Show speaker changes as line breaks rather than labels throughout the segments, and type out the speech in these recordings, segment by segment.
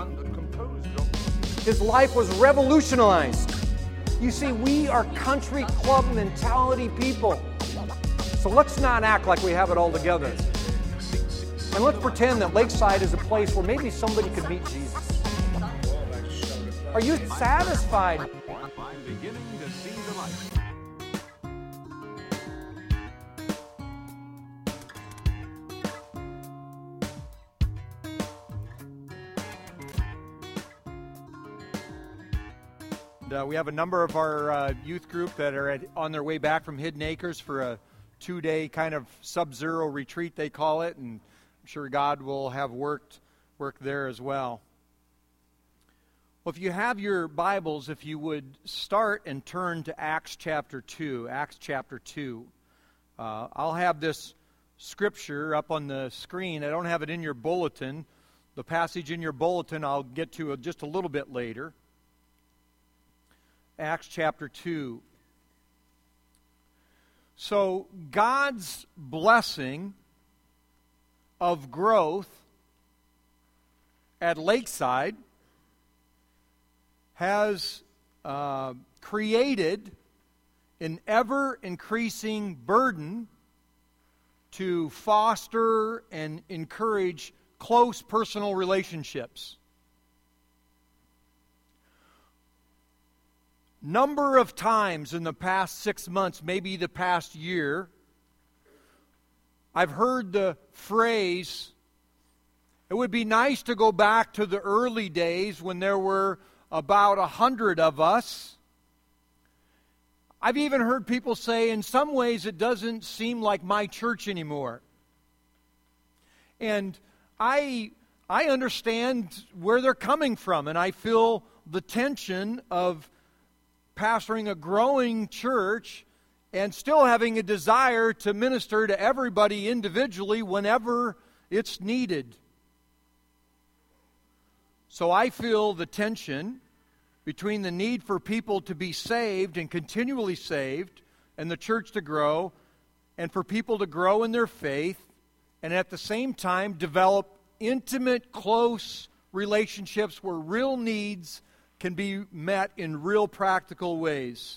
His life was revolutionized. You see, we are country club mentality people. So let's not act like we have it all together. And let's pretend that Lakeside is a place where maybe somebody could meet Jesus. Are you satisfied?
I'm beginning to see the light.
We have a number of our youth group that are on their way back from Hidden Acres for a 2-day kind of sub-zero retreat, they call it, and I'm sure God will have work there as well. Well, if you have your Bibles, if you would start and turn to Acts chapter 2. Acts chapter 2. I'll have this scripture up on the screen. I don't have it in your bulletin. The passage in your bulletin I'll get to just a little bit later. Acts chapter 2. So God's blessing of growth at Lakeside has created an ever-increasing burden to foster and encourage close personal relationships. Number of times in the past 6 months, maybe the past year, I've heard the phrase, it would be nice to go back to the early days when there were about 100 of us. I've even heard people say, in some ways it doesn't seem like my church anymore. And I understand where they're coming from, and I feel the tension of pastoring a growing church and still having a desire to minister to everybody individually whenever it's needed. So I feel the tension between the need for people to be saved and continually saved and the church to grow, and for people to grow in their faith and at the same time develop intimate, close relationships where real needs can be met in real practical ways.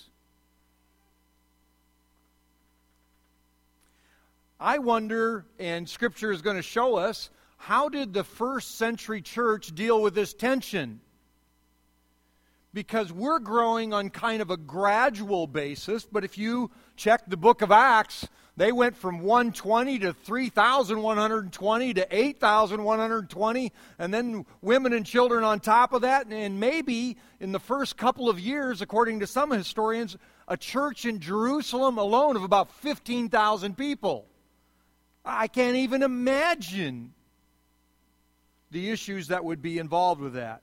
I wonder, and Scripture is going to show us, how did the first century church deal with this tension? Because we're growing on kind of a gradual basis, but if you check the book of Acts, they went from 120 to 3,120 to 8,120, and then women and children on top of that. And maybe in the first couple of years, according to some historians, a church in Jerusalem alone of about 15,000 people. I can't even imagine the issues that would be involved with that.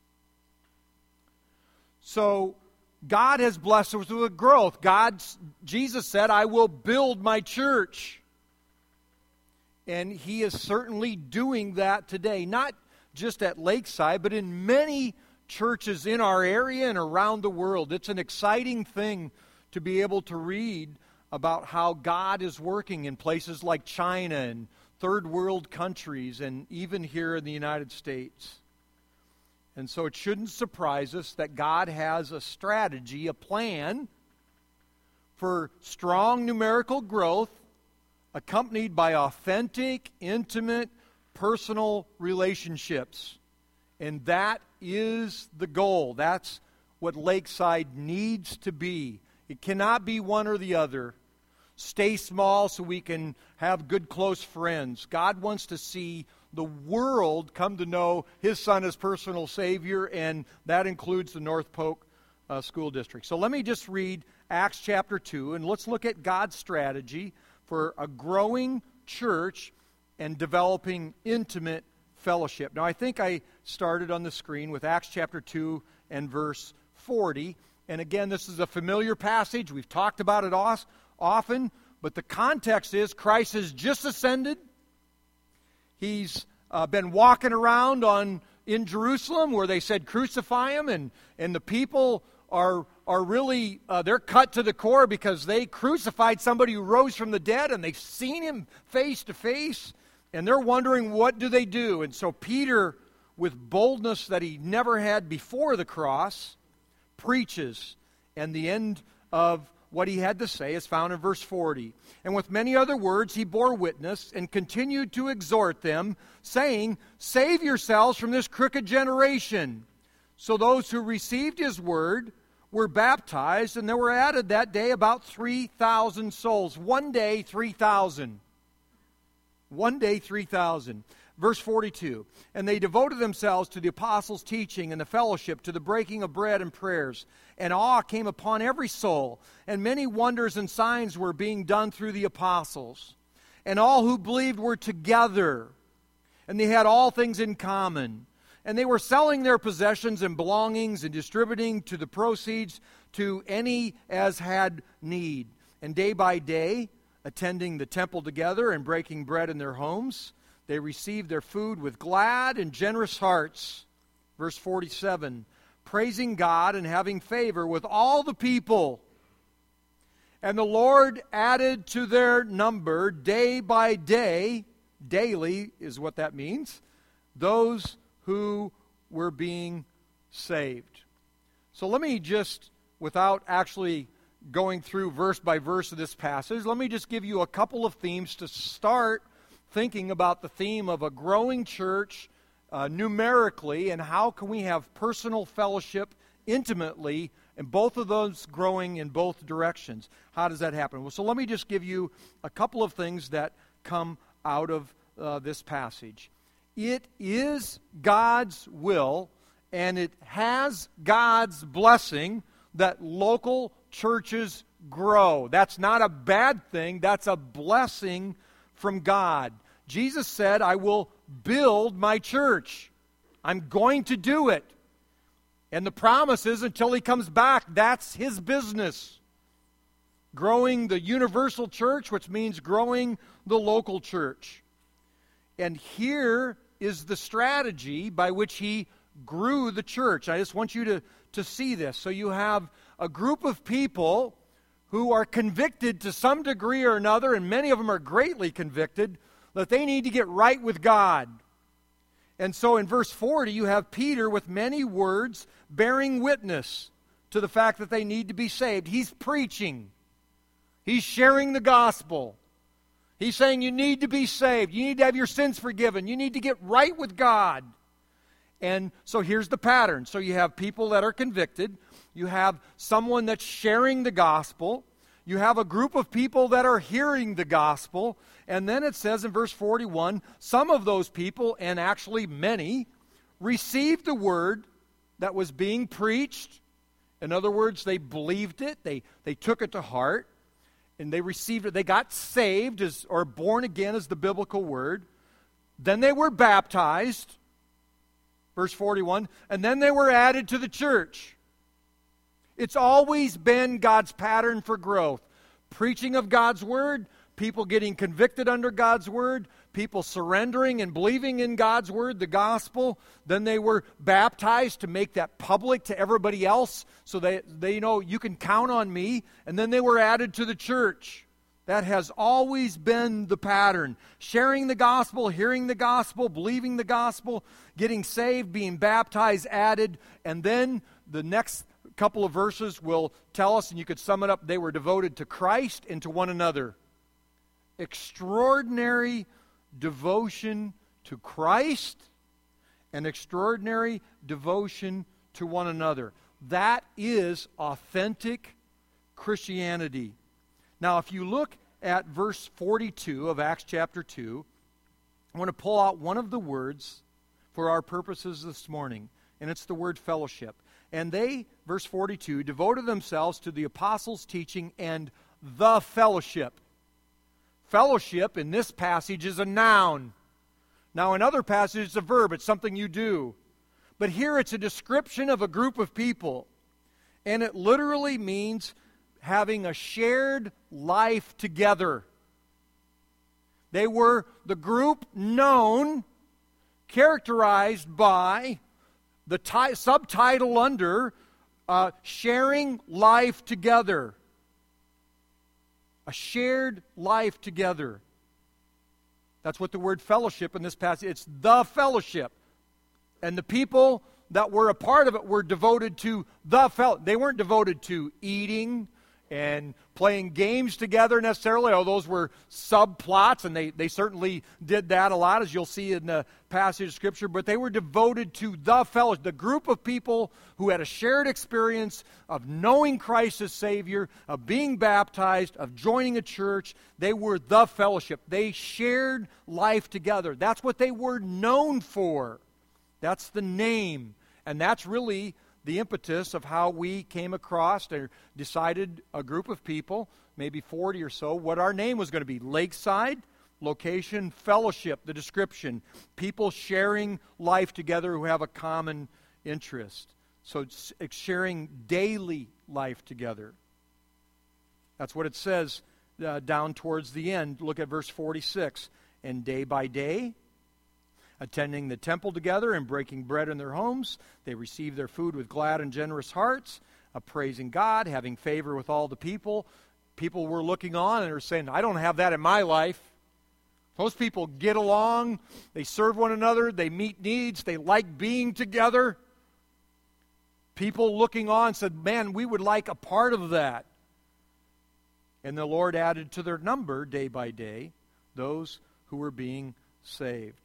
So God has blessed us with growth. Jesus said, I will build my church. And He is certainly doing that today. Not just at Lakeside, but in many churches in our area and around the world. It's an exciting thing to be able to read about how God is working in places like China and third world countries and even here in the United States. And so it shouldn't surprise us that God has a strategy, a plan for strong numerical growth accompanied by authentic, intimate, personal relationships. And that is the goal. That's what Lakeside needs to be. It cannot be one or the other. Stay small so we can have good, close friends. God wants to see the world come to know His Son as personal Savior, and that includes the North Polk School District. So let me just read Acts chapter 2, and let's look at God's strategy for a growing church and developing intimate fellowship. Now, I think I started on the screen with Acts chapter 2 and verse 40. And again, this is a familiar passage. We've talked about it often, but the context is Christ has just ascended. He's been walking around in Jerusalem where they said crucify Him, and the people are really, they're cut to the core because they crucified somebody who rose from the dead, and they've seen Him face to face, and they're wondering what do they do. And so Peter with boldness that he never had before the cross, preaches. And the end of what he had to say is found in verse 40. And with many other words he bore witness and continued to exhort them, saying, "Save yourselves from this crooked generation." So those who received his word were baptized, and there were added that day about 3,000 souls. One day, 3,000. One day, 3,000. Verse 42, and they devoted themselves to the apostles' teaching and the fellowship, to the breaking of bread and prayers. And awe came upon every soul, and many wonders and signs were being done through the apostles. And all who believed were together, and they had all things in common. And they were selling their possessions and belongings and distributing to the proceeds to any as had need. And day by day, attending the temple together and breaking bread in their homes, they received their food with glad and generous hearts. Verse 47, praising God and having favor with all the people. And the Lord added to their number day by day, daily is what that means, those who were being saved. So let me just, without actually going through verse by verse of this passage, let me just give you a couple of themes to start thinking about the theme of a growing church numerically, and how can we have personal fellowship intimately, and both of those growing in both directions. How does that happen? Well, so let me just give you a couple of things that come out of this passage. It is God's will, and it has God's blessing that local churches grow. That's not a bad thing. That's a blessing from God. Jesus said, I will build my church. I'm going to do it. And the promise is until he comes back, that's his business. Growing the universal church, which means growing the local church. And here is the strategy by which he grew the church. I just want you to see this. So you have a group of people who are convicted to some degree or another, and many of them are greatly convicted, that they need to get right with God. And so in verse 40, you have Peter with many words bearing witness to the fact that they need to be saved. He's preaching. He's sharing the gospel. He's saying you need to be saved. You need to have your sins forgiven. You need to get right with God. And so here's the pattern. So you have people that are convicted. You have someone that's sharing the gospel. You have a group of people that are hearing the gospel. And then it says in verse 41, some of those people, and actually many, received the word that was being preached. In other words, they believed it. They took it to heart. And they received it. They got saved, or born again is the biblical word. Then they were baptized. Verse 41. And then they were added to the church. It's always been God's pattern for growth. Preaching of God's word, people getting convicted under God's word, people surrendering and believing in God's word, the gospel. Then they were baptized to make that public to everybody else so they know you can count on me. And then they were added to the church. That has always been the pattern. Sharing the gospel, hearing the gospel, believing the gospel, getting saved, being baptized, added, and then the next couple of verses will tell us, and you could sum it up, they were devoted to Christ and to one another. Extraordinary devotion to Christ and extraordinary devotion to one another. That is authentic Christianity. Now, if you look at verse 42 of Acts chapter 2, I want to pull out one of the words for our purposes this morning, and it's the word fellowship. And they, verse 42, devoted themselves to the apostles' teaching and the fellowship. Fellowship in this passage is a noun. Now, in other passages, it's a verb. It's something you do. But here it's a description of a group of people. And it literally means having a shared life together. They were the group known, characterized by the subtitle under sharing life together. A shared life together. That's what the word fellowship in this passage, it's the fellowship. And the people that were a part of it were devoted to the fellowship. They weren't devoted to eating and playing games together necessarily, although those were subplots, and they certainly did that a lot, as you'll see in the passage of Scripture, but they were devoted to the fellowship, the group of people who had a shared experience of knowing Christ as Savior, of being baptized, of joining a church. They were the fellowship. They shared life together. That's what they were known for. That's the name, and that's really the impetus of how we came across or decided, a group of people, maybe 40 or so, what our name was going to be. Lakeside, location, fellowship, the description. People sharing life together who have a common interest. So it's sharing daily life together. That's what it says down towards the end. Look at verse 46. And day by day, attending the temple together and breaking bread in their homes, they received their food with glad and generous hearts, praising God, having favor with all the people. People were looking on and were saying, I don't have that in my life. Most people get along, they serve one another, they meet needs, they like being together. People looking on said, man, we would like a part of that. And the Lord added to their number, day by day, those who were being saved.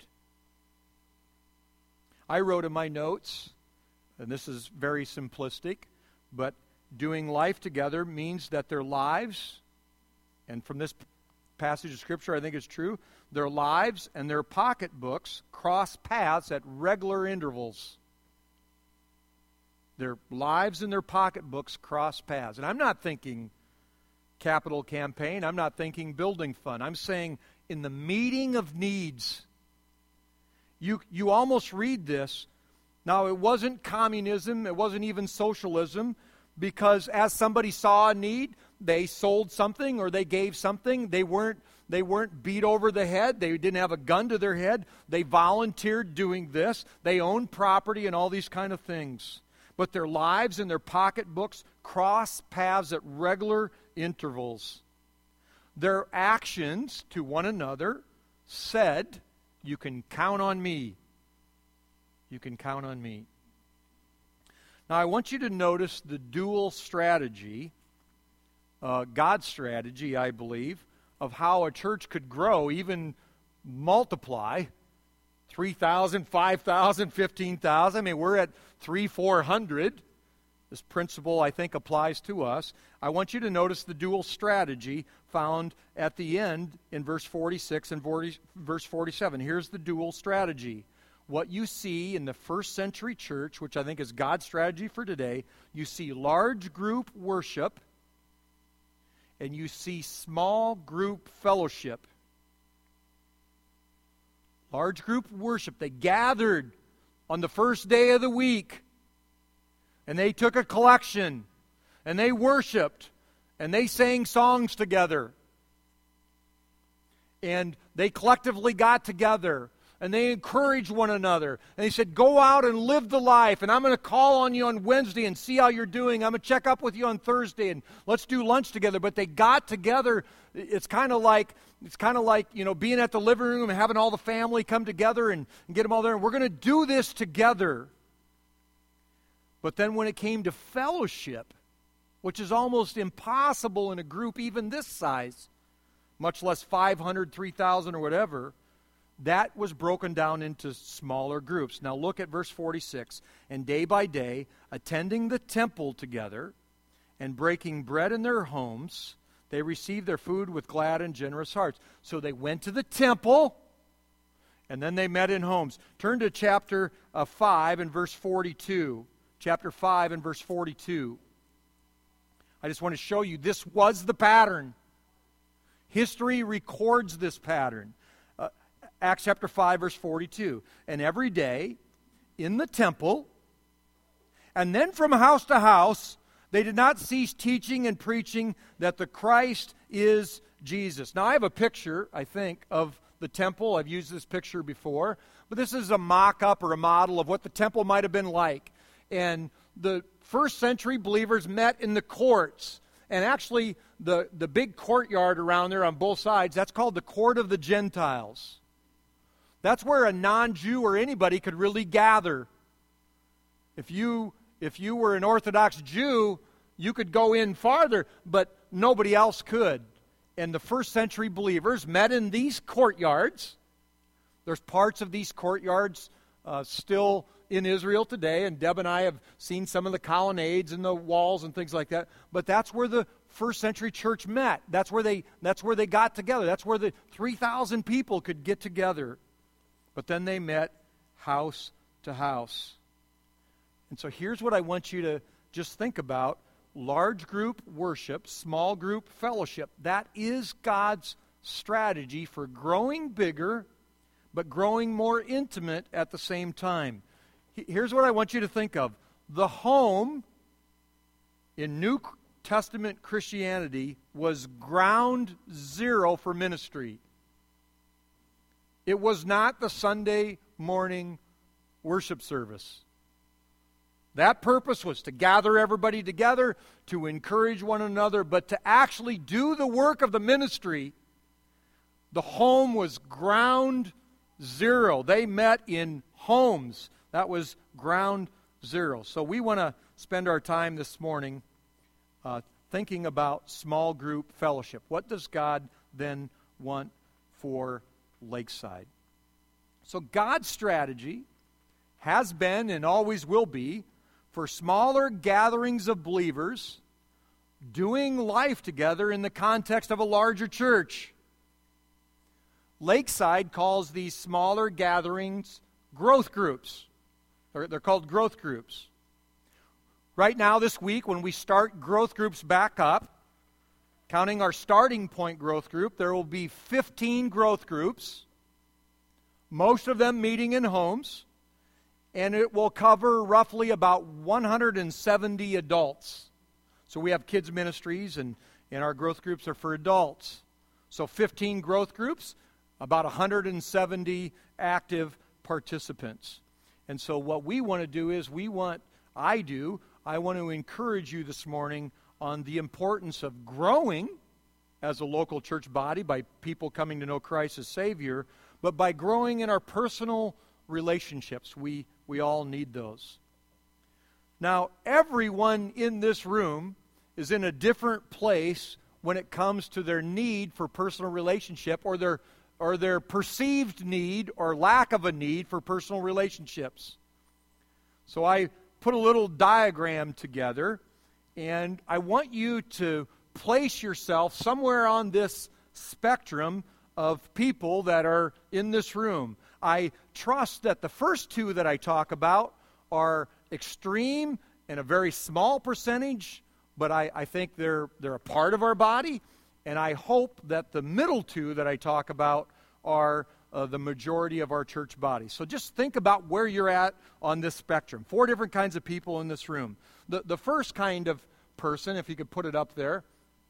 I wrote in my notes, and this is very simplistic, but doing life together means that their lives, and from this passage of Scripture I think it's true, their lives and their pocketbooks cross paths at regular intervals. Their lives and their pocketbooks cross paths. And I'm not thinking capital campaign, I'm not thinking building fund. I'm saying in the meeting of needs. You almost read this. Now, it wasn't communism, it wasn't even socialism, because as somebody saw a need, they sold something or they gave something. They weren't beat over the head. They didn't have a gun to their head. They volunteered doing this. They owned property and all these kind of things. But their lives and their pocketbooks cross paths at regular intervals. Their actions to one another said, you can count on me. You can count on me. Now, I want you to notice the dual strategy, God's strategy, I believe, of how a church could grow, even multiply. 3,000, 5,000, 15,000. I mean, we're at 400. This principle, I think, applies to us. I want you to notice the dual strategy found at the end in verse 46 and verse 47. Here's the dual strategy. What you see in the first century church, which I think is God's strategy for today, you see large group worship and you see small group fellowship. Large group worship. They gathered on the first day of the week. And they took a collection, and they worshiped, and they sang songs together. And they collectively got together, and they encouraged one another. And they said, go out and live the life, and I'm going to call on you on Wednesday and see how you're doing. I'm going to check up with you on Thursday, and let's do lunch together. But they got together. It's kind of like being at the living room and having all the family come together and get them all there. And we're going to do this together. But then when it came to fellowship, which is almost impossible in a group even this size, much less 500, 3,000 or whatever, that was broken down into smaller groups. Now look at verse 46. And day by day, attending the temple together and breaking bread in their homes, they received their food with glad and generous hearts. So they went to the temple, and then they met in homes. Turn to chapter 5 and verse 42. Chapter 5 and verse 42. I just want to show you this was the pattern. History records this pattern. Acts chapter 5 verse 42. And every day in the temple, and then from house to house, they did not cease teaching and preaching that the Christ is Jesus. Now I have a picture, I think, of the temple. I've used this picture before. But this is a mock-up or a model of what the temple might have been like. And the first century believers met in the courts. And actually, the big courtyard around there on both sides, that's called the Court of the Gentiles. That's where a non-Jew or anybody could really gather. If you were an Orthodox Jew, you could go in farther, but nobody else could. And the first century believers met in these courtyards. There's parts of these courtyards still in Israel today, and Deb and I have seen some of the colonnades and the walls and things like that. But that's where the first century church met. That's where they got together. That's where the 3,000 people could get together. But then they met house to house. And so here's what I want you to just think about. Large group worship, small group fellowship. That is God's strategy for growing bigger, but growing more intimate at the same time. Here's what I want you to think of. The home in New Testament Christianity was ground zero for ministry. It was not the Sunday morning worship service. That purpose was to gather everybody together, to encourage one another, but to actually do the work of the ministry, the home was ground zero. They met in homes. That was ground zero. So we want to spend our time this morning thinking about small group fellowship. What does God then want for Lakeside? So God's strategy has been and always will be for smaller gatherings of believers doing life together in the context of a larger church. Lakeside calls these smaller gatherings growth groups. They're called growth groups. Right now, this week, when we start growth groups back up, counting our starting point growth group, there will be 15 growth groups, most of them meeting in homes, and it will cover roughly about 170 adults. So we have kids ministries, and our growth groups are for adults. So 15 growth groups, about 170 active participants. And so what we want to do is I want to encourage you this morning on the importance of growing as a local church body by people coming to know Christ as Savior, but by growing in our personal relationships. We all need those. Now, everyone in this room is in a different place when it comes to their need for personal relationship or their perceived need or lack of a need for personal relationships. So I put a little diagram together, and I want you to place yourself somewhere on this spectrum of people that are in this room. I trust that the first two that I talk about are extreme and a very small percentage, but I think they're a part of our body, and I hope that the middle two that I talk about are the majority of our church body. So just think about where you're at on this spectrum. 4 different kinds of people in this room. The first kind of person, if you could put it up there,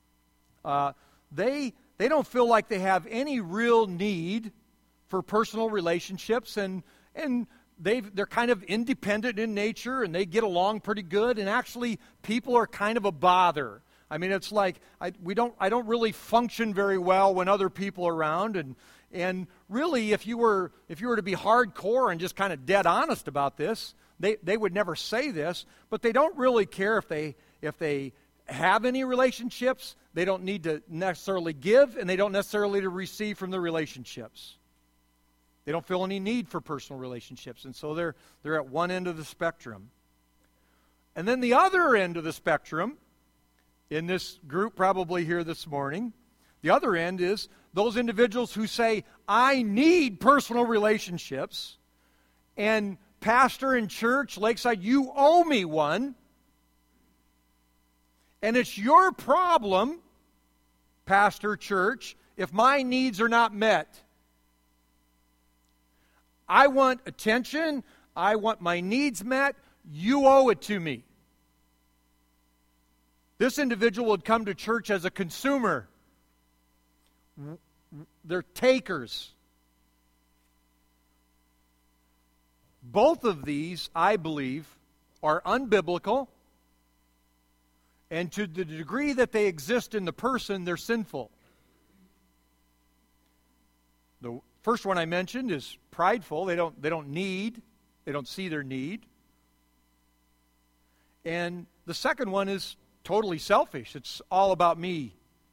they don't feel like they have any real need for personal relationships, and they're kind of independent in nature, and they get along pretty good, and actually people are kind of a bother. I mean, it's like I don't really function very well when other people are around, and really, if you were to be hardcore and just kind of dead honest about this, they would never say this, but they don't really care if they have any relationships. They don't need to necessarily give, and they don't necessarily to receive from the relationships. They don't feel any need for personal relationships, and so they're at one end of the spectrum. And then the other end of the spectrum, in this group probably here this morning, the other end is those individuals who say, I need personal relationships, and pastor and church, Lakeside, you owe me one, and it's your problem, pastor, church, if my needs are not met. I want attention, I want my needs met, you owe it to me. This individual would come to church as a consumer. They're takers. Both of these, I believe, are unbiblical, and to the degree that they exist in the person, they're sinful. The first one I mentioned is prideful. They don't see their need. And the second one is totally selfish. It's all about me.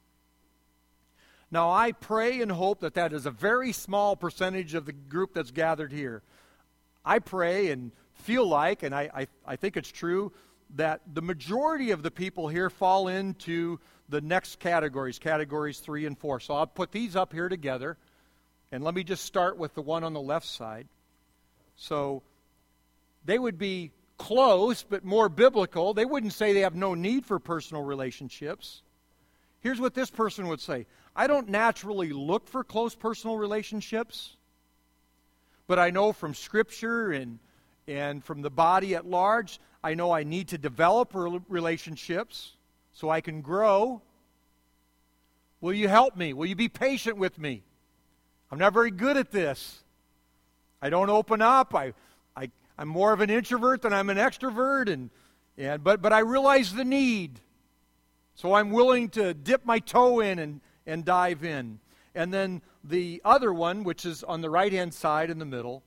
Now, I pray and hope that is a very small percentage of the group that's gathered here. I pray and feel like, and I think it's true, that the majority of the people here fall into the next categories 3 and 4. So I'll put these up here together, and let me just start with the one on the left side. So they would be close, but more biblical. They wouldn't say they have no need for personal relationships. Here's what this person would say. I don't naturally look for close personal relationships, but I know from Scripture and from the body at large, I know I need to develop relationships so I can grow. Will you help me? Will you be patient with me? I'm not very good at this. I don't open up. I'm more of an introvert than I'm an extrovert, but I realize the need. So I'm willing to dip my toe in and dive in. And then the other one, which is on the right-hand side in the middle,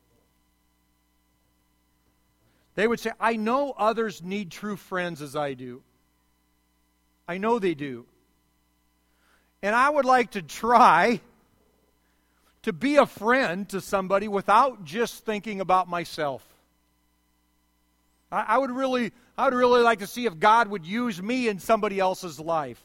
they would say, I know others need true friends as I do. I know they do. And I would like to try to be a friend to somebody without just thinking about myself. I would really like to see if God would use me in somebody else's life.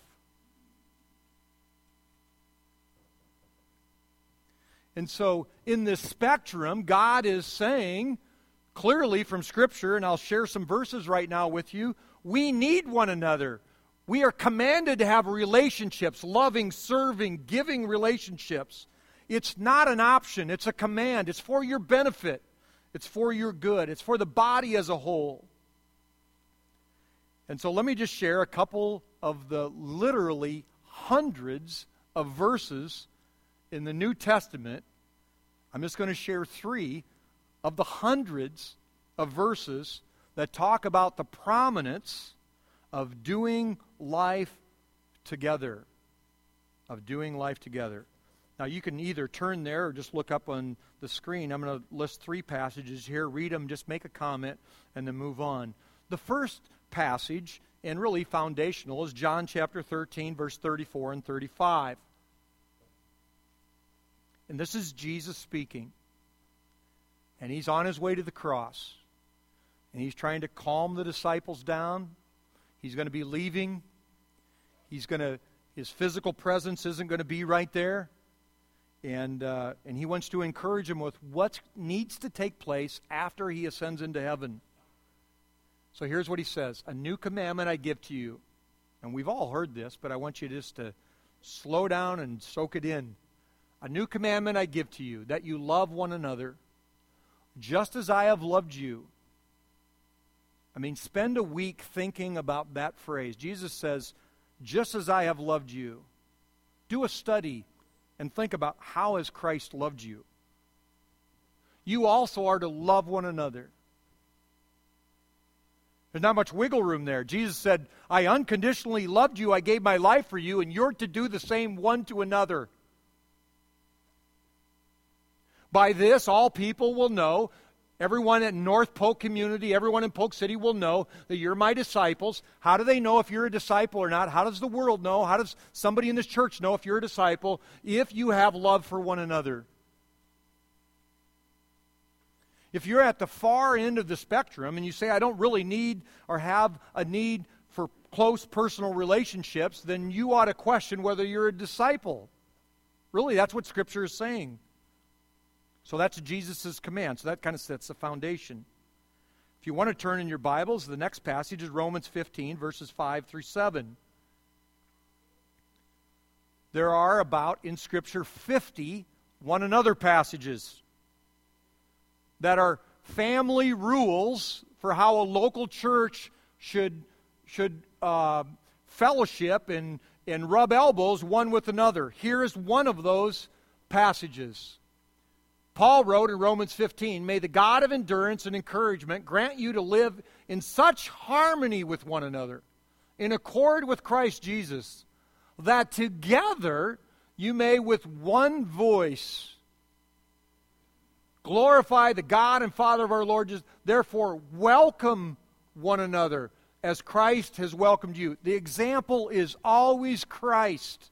And so in this spectrum, God is saying clearly from Scripture, and I'll share some verses right now with you, we need one another. We are commanded to have relationships, loving, serving, giving relationships. It's not an option. It's a command. It's for your benefit. It's for your good. It's for the body as a whole. And so let me just share a couple of the literally hundreds of verses in the New Testament. I'm just going to share 3 of the hundreds of verses that talk about the prominence of doing life together. Of doing life together. Now, you can either turn there or just look up on the screen. I'm going to list 3 passages here. Read them, just make a comment, and then move on. The first passage, and really foundational, is John chapter 13, verse 34 and 35. And this is Jesus speaking. And he's on his way to the cross. And he's trying to calm the disciples down. He's going to be leaving. His physical presence isn't going to be right there. And he wants to encourage them with what needs to take place after he ascends into heaven. So here's what he says. A new commandment I give to you. And we've all heard this, but I want you just to slow down and soak it in. A new commandment I give to you, that you love one another, just as I have loved you. I mean, spend a week thinking about that phrase. Jesus says, just as I have loved you. Do a study and think about how has Christ loved you. You also are to love one another. There's not much wiggle room there. Jesus said, I unconditionally loved you, I gave my life for you, and you're to do the same one to another. By this, all people will know, everyone at North Polk community, everyone in Polk City will know that you're my disciples. How do they know if you're a disciple or not? How does the world know? How does somebody in this church know if you're a disciple? If you have love for one another. If you're at the far end of the spectrum and you say, I don't really need or have a need for close personal relationships, then you ought to question whether you're a disciple. Really, that's what Scripture is saying. So that's Jesus' command. So that kind of sets the foundation. If you want to turn in your Bibles, the next passage is Romans 15, verses 5 through 7. There are about, in Scripture, 50 one another passages that are family rules for how a local church should fellowship and rub elbows one with another. Here is one of those passages. Paul wrote in Romans 15, may the God of endurance and encouragement grant you to live in such harmony with one another, in accord with Christ Jesus, that together you may with one voice Glorify the God and Father of our Lord Jesus. Therefore, welcome one another as Christ has welcomed you. The example is always Christ.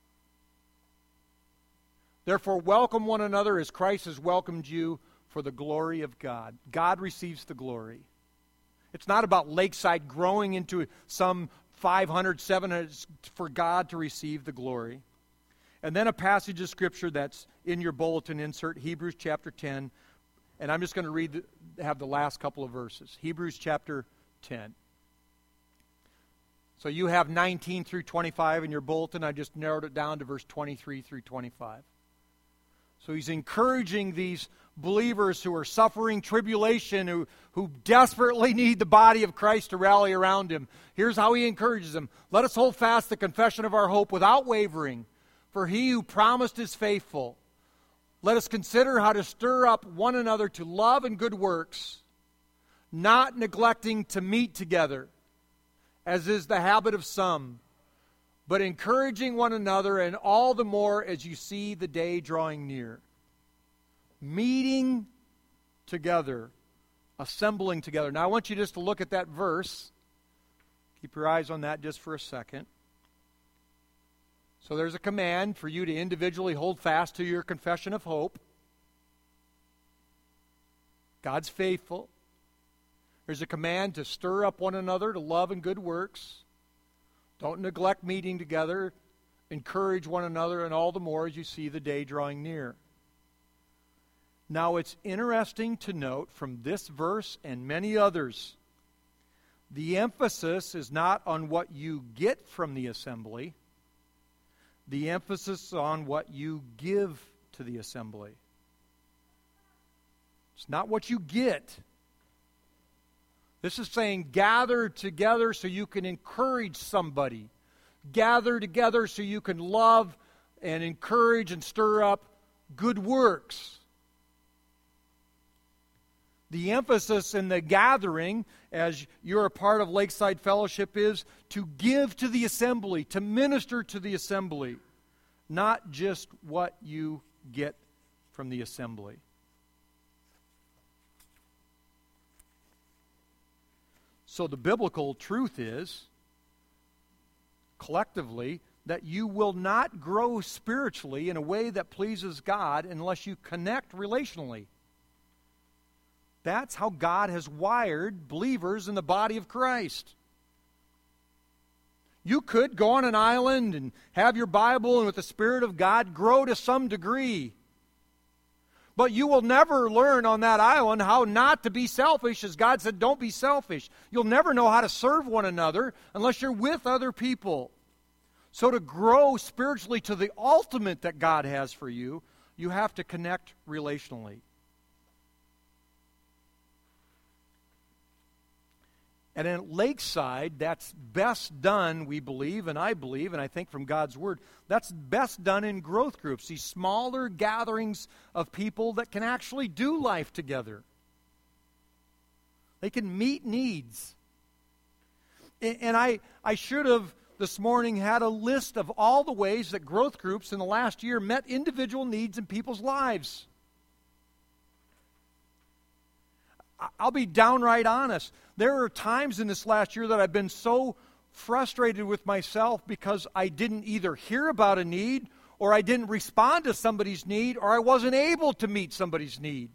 Therefore, welcome one another as Christ has welcomed you for the glory of God. God receives the glory. It's not about Lakeside growing into some 500, 700, for God to receive the glory. And then a passage of Scripture that's in your bulletin insert, Hebrews chapter 10. And I'm just going to have the last couple of verses. Hebrews chapter 10. So you have 19 through 25 in your bulletin. I just narrowed it down to verse 23 through 25. So he's encouraging these believers who are suffering tribulation, who desperately need the body of Christ to rally around him. Here's how he encourages them. Let us hold fast the confession of our hope without wavering, for he who promised is faithful. Let us consider how to stir up one another to love and good works, not neglecting to meet together, as is the habit of some, but encouraging one another, and all the more as you see the day drawing near. Meeting together, assembling together. Now I want you just to look at that verse. Keep your eyes on that just for a second. So there's a command for you to individually hold fast to your confession of hope. God's faithful. There's a command to stir up one another to love and good works. Don't neglect meeting together. Encourage one another, and all the more as you see the day drawing near. Now it's interesting to note from this verse and many others, the emphasis is not on what you get from the assembly. The emphasis is on what you give to the assembly. It's not what you get. This is saying gather together so you can encourage somebody. Gather together so you can love and encourage and stir up good works. The emphasis in the gathering, as you're a part of Lakeside Fellowship, is to give to the assembly, to minister to the assembly, not just what you get from the assembly. So the biblical truth is, collectively, that you will not grow spiritually in a way that pleases God unless you connect relationally. That's how God has wired believers in the body of Christ. You could go on an island and have your Bible and with the Spirit of God grow to some degree. But you will never learn on that island how not to be selfish, as God said, don't be selfish. You'll never know how to serve one another unless you're with other people. So to grow spiritually to the ultimate that God has for you, you have to connect relationally. And in Lakeside, that's best done, we believe, and I think from God's Word, that's best done in growth groups, these smaller gatherings of people that can actually do life together. They can meet needs. And I should have this morning had a list of all the ways that growth groups in the last year met individual needs in people's lives. I'll be downright honest. There are times in this last year that I've been so frustrated with myself because I didn't either hear about a need, or I didn't respond to somebody's need, or I wasn't able to meet somebody's need.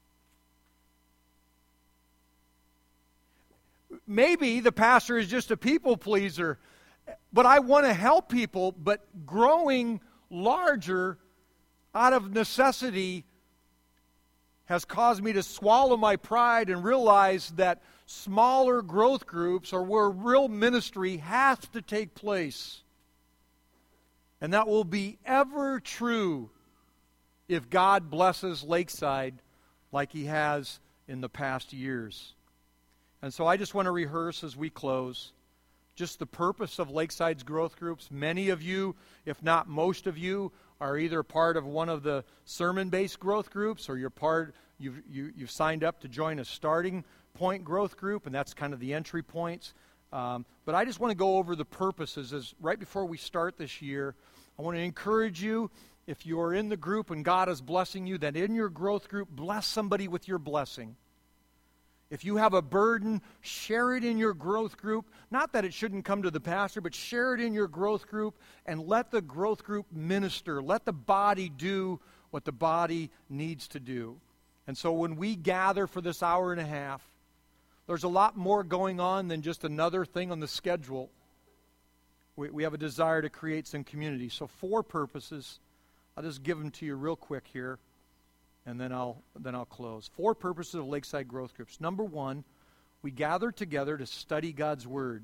Maybe the pastor is just a people pleaser, but I want to help people, but growing larger out of necessity has caused me to swallow my pride and realize that smaller growth groups are where real ministry has to take place. And that will be ever true if God blesses Lakeside like He has in the past years. And so I just want to rehearse as we close just the purpose of Lakeside's growth groups. Many of you, if not most of you, are either part of one of the sermon-based growth groups, or you've signed up to join a starting point growth group, and that's kind of the entry points. But I just want to go over the purposes as right before we start this year. I want to encourage you if you're in the group and God is blessing you, then in your growth group, bless somebody with your blessing. If you have a burden, share it in your growth group. Not that it shouldn't come to the pastor, but share it in your growth group and let the growth group minister. Let the body do what the body needs to do. And so when we gather for this hour and a half, there's a lot more going on than just another thing on the schedule. We have a desire to create some community. So 4 purposes. I'll just give them to you real quick here, and then I'll close. 4 purposes of Lakeside Growth Groups. Number 1, we gather together to study God's Word.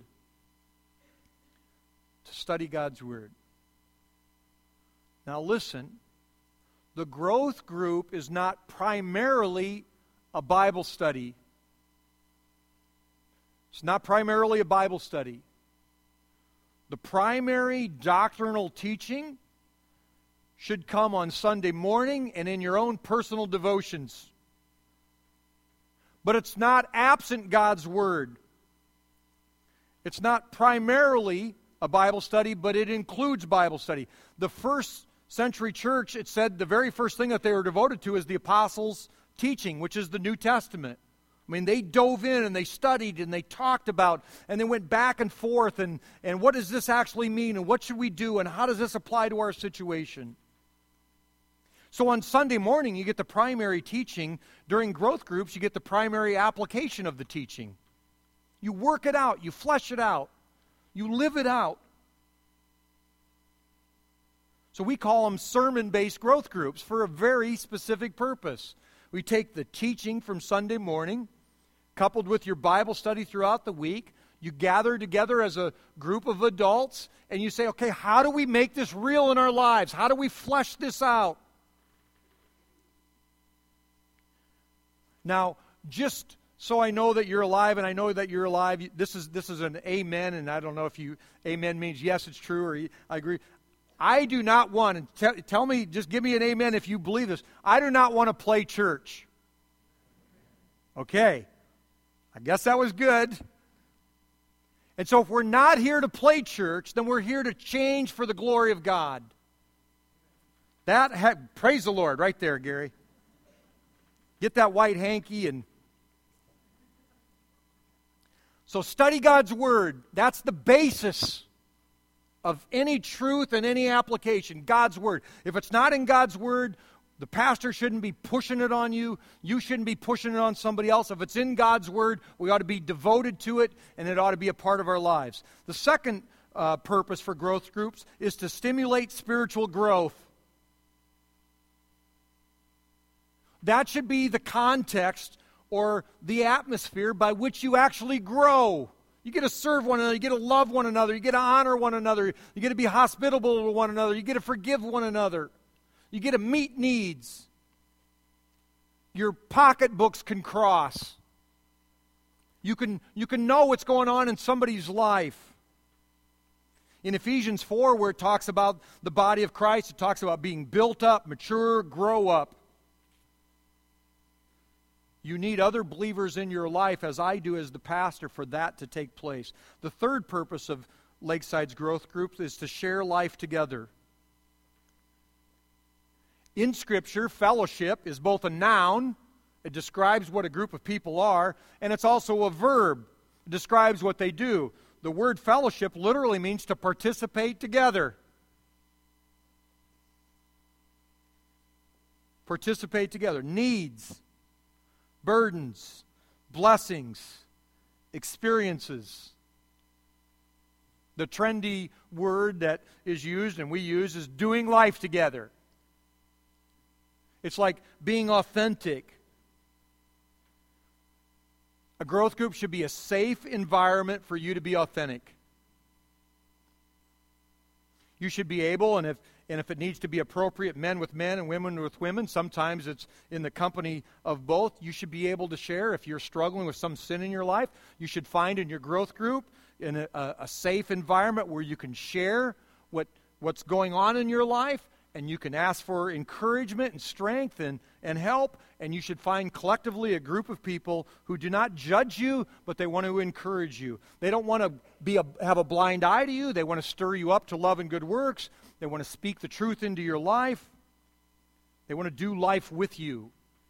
To study God's Word. Now listen, the growth group is not primarily a Bible study. It's not primarily a Bible study. The primary doctrinal teaching should come on Sunday morning and in your own personal devotions. But it's not absent God's Word. It's not primarily a Bible study, but it includes Bible study. The first century church, it said the very first thing that they were devoted to is the apostles' teaching, which is the New Testament. I mean, they dove in and they studied and they talked about and they went back and forth and what does this actually mean and what should we do and how does this apply to our situation? So on Sunday morning, you get the primary teaching. During growth groups, you get the primary application of the teaching. You work it out. You flesh it out. You live it out. So we call them sermon-based growth groups for a very specific purpose. We take the teaching from Sunday morning, coupled with your Bible study throughout the week. You gather together as a group of adults, and you say, okay, how do we make this real in our lives? How do we flesh this out? Now, just so I know that you're alive, and I know that you're alive, this is an amen, and I don't know if amen means yes, it's true, or I agree. I do not want, and tell me, just give me an amen if you believe this, I do not want to play church. Okay, I guess that was good. And so if we're not here to play church, then we're here to change for the glory of God. Praise the Lord, right there, Gary. Get that white hanky and... So study God's Word. That's the basis of any truth and any application. God's Word. If it's not in God's Word, the pastor shouldn't be pushing it on you. You shouldn't be pushing it on somebody else. If it's in God's Word, we ought to be devoted to it, and it ought to be a part of our lives. The second purpose for growth groups is to stimulate spiritual growth. That should be the context or the atmosphere by which you actually grow. You get to serve one another. You get to love one another. You get to honor one another. You get to be hospitable to one another. You get to forgive one another. You get to meet needs. Your pocketbooks can cross. You can know what's going on in somebody's life. In Ephesians 4, where it talks about the body of Christ, it talks about being built up, mature, grow up. You need other believers in your life, as I do as the pastor, for that to take place. The third purpose of Lakeside's growth group is to share life together. In Scripture, fellowship is both a noun, it describes what a group of people are, and it's also a verb. It describes what they do. The word fellowship literally means to participate together. Participate together. Needs, burdens, blessings, experiences. The trendy word that is used and we use is doing life together. It's like being authentic. A growth group should be a safe environment for you to be authentic. You should be able, and if it needs to be appropriate, men with men and women with women, sometimes it's in the company of both, you should be able to share. If you're struggling with some sin in your life, you should find in your growth group in a safe environment where you can share what's going on in your life, and you can ask for encouragement and strength and help, and you should find collectively a group of people who do not judge you, but they want to encourage you. They don't want to have a blind eye to you. They want to stir you up to love and good works. They want to speak the truth into your life. They want to do life with you.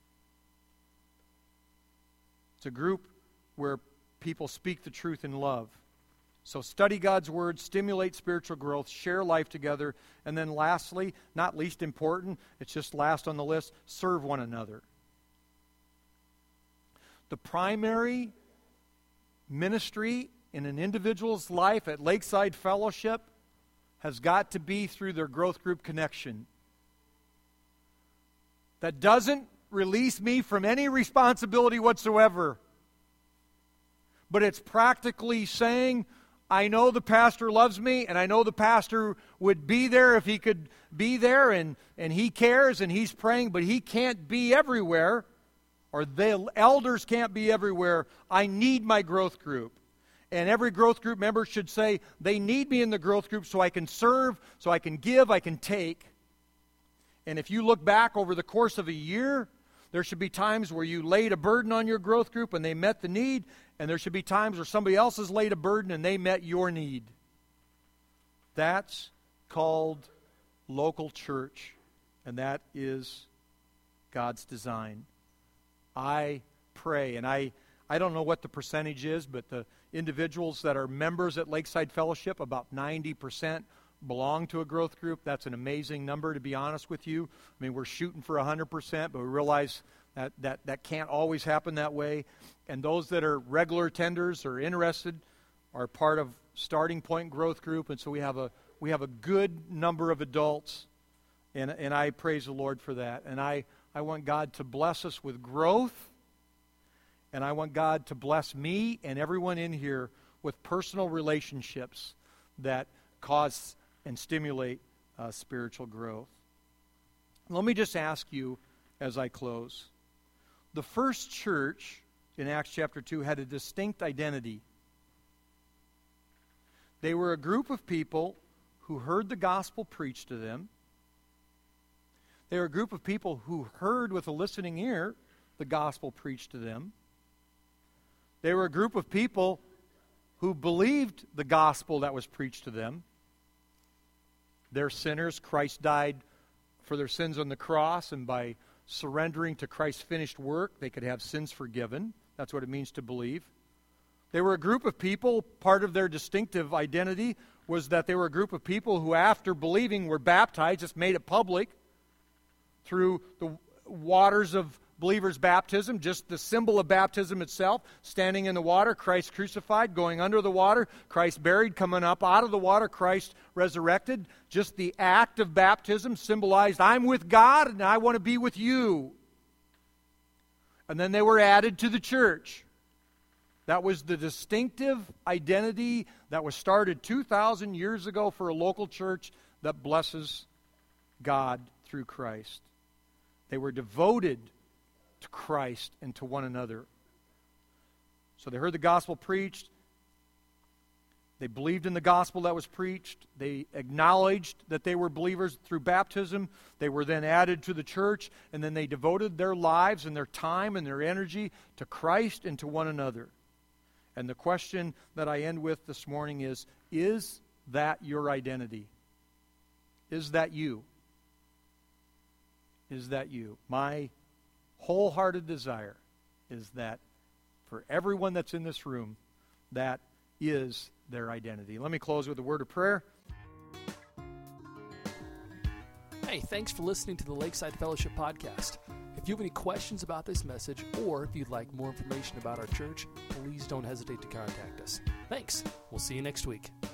It's a group where people speak the truth in love. So study God's Word, stimulate spiritual growth, share life together, and then lastly, not least important, it's just last on the list, serve one another. The primary ministry in an individual's life at Lakeside Fellowship has got to be through their growth group connection. That doesn't release me from any responsibility whatsoever. But it's practically saying, I know the pastor loves me, and I know the pastor would be there if he could be there, and he cares, and he's praying, but he can't be everywhere, or the elders can't be everywhere. I need my growth group. And every growth group member should say, they need me in the growth group so I can serve, so I can give, I can take. And if you look back over the course of a year, there should be times where you laid a burden on your growth group and they met the need, and there should be times where somebody else has laid a burden and they met your need. That's called local church, and that is God's design. I pray, and I don't know what the percentage is, but the individuals that are members at Lakeside Fellowship, about 90% belong to a growth group. That's an amazing number, to be honest with you. I mean, we're shooting for 100%, but we realize that can't always happen that way. And those that are regular attenders or interested are part of Starting Point Growth Group, and so we have a good number of adults, and I praise the Lord for that. And I want God to bless us with growth, and I want God to bless me and everyone in here with personal relationships that cause and stimulate spiritual growth. Let me just ask you as I close. The first church in Acts chapter 2 had a distinct identity. They were a group of people who heard the gospel preached to them. They were a group of people who heard with a listening ear the gospel preached to them. They were a group of people who believed the gospel that was preached to them. They're sinners. Christ died for their sins on the cross, and by surrendering to Christ's finished work, they could have sins forgiven. That's what it means to believe. They were a group of people, part of their distinctive identity was that they were a group of people who, after believing, were baptized, just made it public through the waters of believers' baptism, just the symbol of baptism itself, standing in the water, Christ crucified, going under the water, Christ buried, coming up out of the water, Christ resurrected. Just the act of baptism symbolized, I'm with God and I want to be with you. And then they were added to the church. That was the distinctive identity that was started 2,000 years ago for a local church that blesses God through Christ. They were devoted to Christ and to one another. So they heard the gospel preached. They believed in the gospel that was preached. They acknowledged that they were believers through baptism. They were then added to the church, and then they devoted their lives and their time and their energy to Christ and to one another. And the question that I end with this morning is that your identity? Is that you? Is that you? My wholehearted desire is that for everyone that's in this room, that is their identity. Let me close with a word of prayer.
Hey, thanks for listening to the Lakeside Fellowship Podcast. If you have any questions about this message, or if you'd like more information about our church, please don't hesitate to contact us. Thanks. We'll see you next week.